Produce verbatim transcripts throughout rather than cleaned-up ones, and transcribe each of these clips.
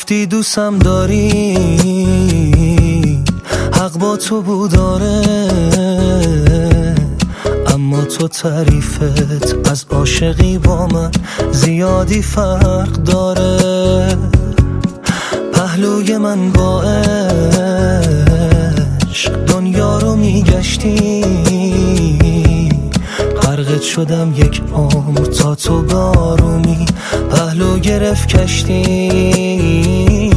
گفتی دوستم داری، حق با تو بود آره، اما تو تعریفت از عاشقی با من زیادی فرق داره. پهلوی من با عشق دنیا رو میگشتی، غرقت شدم یک عمر تا تو بارومی پهلو گرفت کشتی.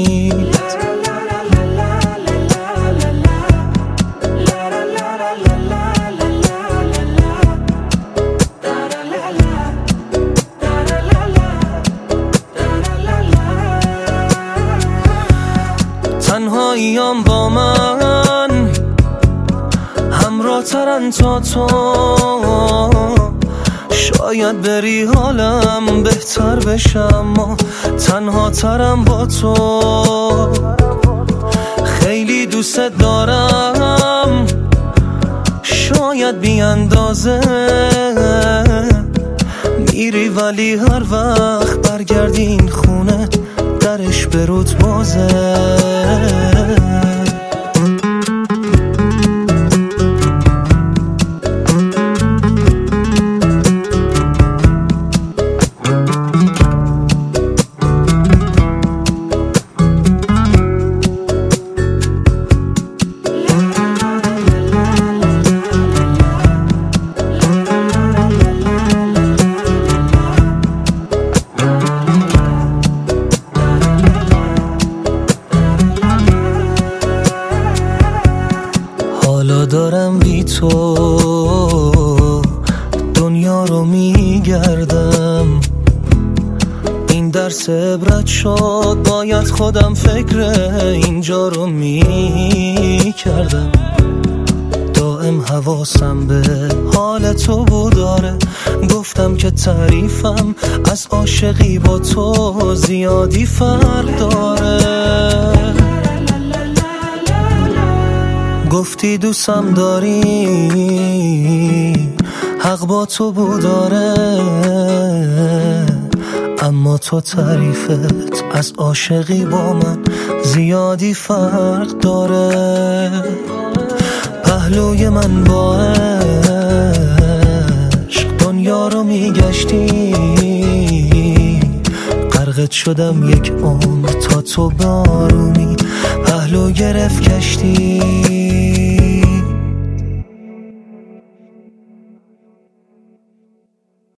تنهاییام با من همراه ترن تا تو، شاید بری حالم بهتر بشم، اما تنها ترم با تو. خیلی دوست دارم شاید بی اندازه، میری ولی هر وقت برگردی این خونه درش برود بازه. حالا دارم بی تو دنیا رو میگردم، این درس عبرت شد، باید خودم فکر اینجا رو میکردم. دائم حواسم به حال تو بود داره، گفتم که تعریفم از عاشقی با تو زیادی فرق داره. گفتی دوستم داری، حق با تو بود آره، اما تو تعریفت از عاشقی با من زیادی فرق داره. پهلوی من با عشق دنیا رو میگشتی، غرقت شدم یک عمر تا تو بارومی پهلو گرفت کشتی.